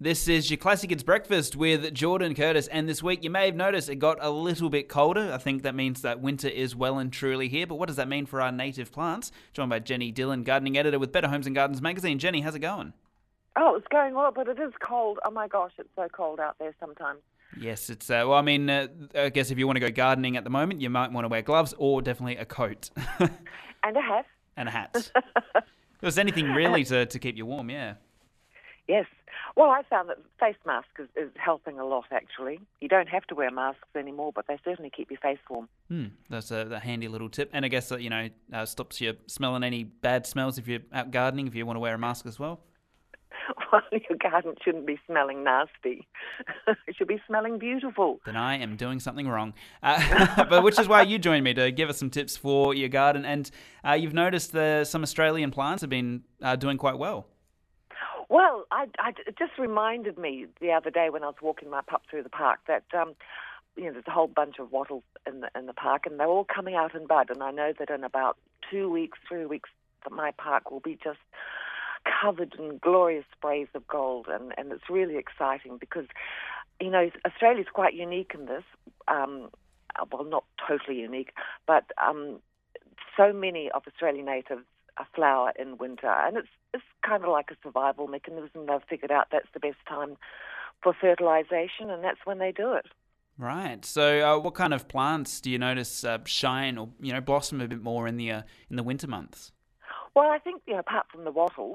This is your Classic Kids Breakfast with Jordan Curtis, and this week you may have noticed it got a little bit colder. I think that means that winter is well and truly here, but what does that mean for our native plants? Joined by Jenny Dillon, gardening editor with Better Homes and Gardens magazine. Jenny, how's it going? Oh, it's going well, but it is cold. Oh my gosh, it's so cold out there sometimes. Yes, it's, I guess if you want to go gardening at the moment, you might want to wear gloves or definitely a coat. And a hat. And a hat. If there's anything really to keep you warm, yeah. Yes. Well, I found that face mask is helping a lot, actually. You don't have to wear masks anymore, but they certainly keep your face warm. That's a handy little tip. And I guess that, stops you smelling any bad smells if you're out gardening, if you want to wear a mask as well. Well, your garden shouldn't be smelling nasty. It should be smelling beautiful. Then I am doing something wrong. But which is why you joined me to give us some tips for your garden. And you've noticed some Australian plants have been doing quite well. Well, it just reminded me the other day when I was walking my pup through the park that there's a whole bunch of wattles in the park, and they're all coming out in bud. And I know that in about 2 weeks, 3 weeks, that my park will be just covered in glorious sprays of gold, and it's really exciting because, Australia's quite unique in this. Well, not totally unique, but so many of Australian natives flower in winter, and it's kind of like a survival mechanism. They've figured out that's the best time for fertilization, and that's when they do it. Right. So, what kind of plants do you notice shine or blossom a bit more in the winter months? Well, I think apart from the wattles,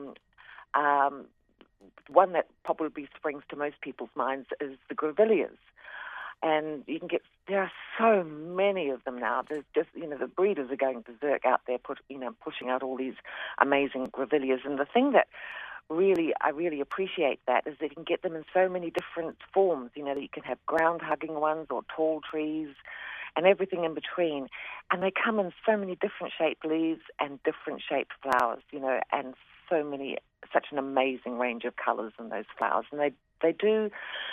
one that probably springs to most people's minds is the grevilleas. And there are so many of them now. There's just, the breeders are going berserk out there, pushing out all these amazing grevilleas. And the thing that I really appreciate that is that you can get them in so many different forms. You can have ground-hugging ones or tall trees and everything in between. And they come in so many different shaped leaves and different shaped flowers, and such an amazing range of colours in those flowers. And they do...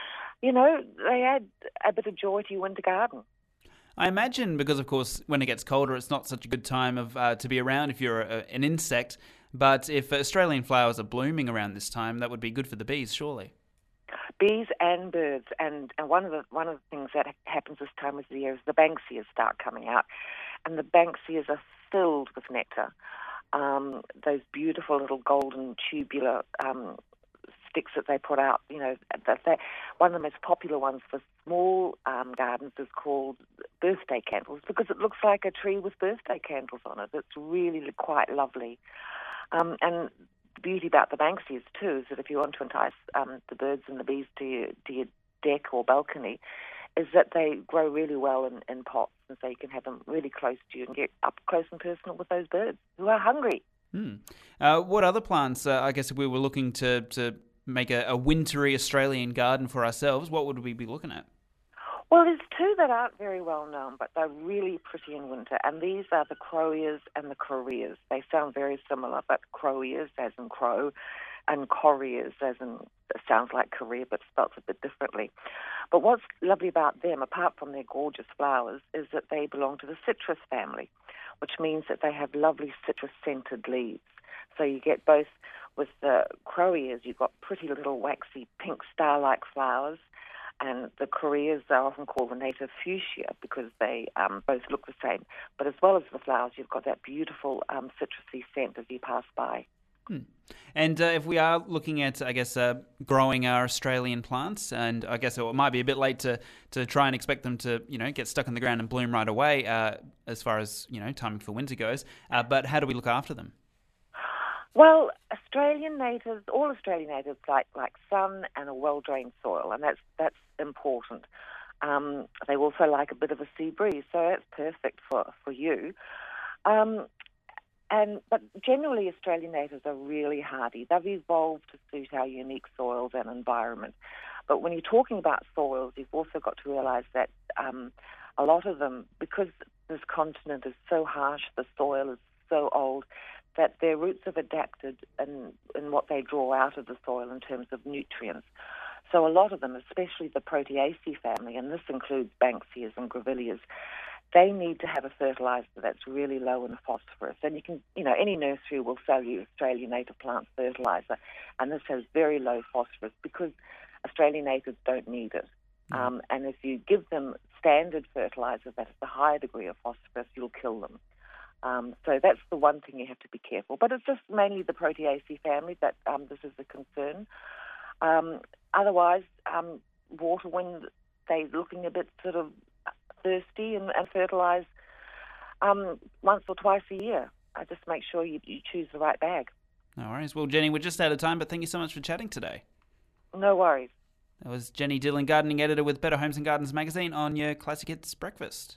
they add a bit of joy to your winter garden. I imagine because, of course, when it gets colder, it's not such a good time to be around if you're an insect. But if Australian flowers are blooming around this time, that would be good for the bees, surely. Bees and birds, and one of the things that happens this time of the year is the Banksias start coming out, and the Banksias are filled with nectar. Those beautiful little golden tubular sticks that they put out, one of the most popular ones for small gardens is called birthday candles because it looks like a tree with birthday candles on it. It's really quite lovely. And the beauty about the Banksias too is that if you want to entice the birds and the bees to your deck or balcony, is that they grow really well in pots, and so you can have them really close to you and get up close and personal with those birds who are hungry. What other plants, I guess if we were looking to make a wintry Australian garden for ourselves, what would we be looking at? Well, there's two that aren't very well known, but they're really pretty in winter, and these are the croweas and the coreas. They sound very similar, but croweas as in crow, and coreas as in, it sounds like Korea, but spelt a bit differently. But what's lovely about them, apart from their gorgeous flowers, is that they belong to the citrus family, which means that they have lovely citrus-scented leaves. So you get both. With the croweas, you've got pretty little waxy pink star-like flowers, and the coreas are often called the native fuchsia because they both look the same. But as well as the flowers, you've got that beautiful citrusy scent as you pass by. And if we are looking at, I guess, growing our Australian plants, and I guess it might be a bit late to try and expect them to, get stuck in the ground and bloom right away as far as, timing for winter goes. But how do we look after them? Well, all Australian natives like sun and a well-drained soil, and that's important. They also like a bit of a sea breeze, so that's perfect for you. But generally, Australian natives are really hardy. They've evolved to suit our unique soils and environment. But when you're talking about soils, you've also got to realise that a lot of them, because this continent is so harsh, the soil is so old, that their roots have adapted in what they draw out of the soil in terms of nutrients. So a lot of them, especially the Proteaceae family, and this includes Banksias and Grevilleas, they need to have a fertiliser that's really low in phosphorus. And you can, any nursery will sell you Australian native plant fertiliser, and this has very low phosphorus because Australian natives don't need it. And if you give them standard fertiliser that has a higher degree of phosphorus, you'll kill them. So that's the one thing you have to be careful. But it's just mainly the Proteaceae family that this is a concern. Otherwise, water, when they're looking a bit sort of thirsty, and fertilise once or twice a year. Just make sure you choose the right bag. No worries. Well, Jenny, we're just out of time, but thank you so much for chatting today. No worries. That was Jenny Dillon, gardening editor with Better Homes and Gardens magazine, on your Classic Hits Breakfast.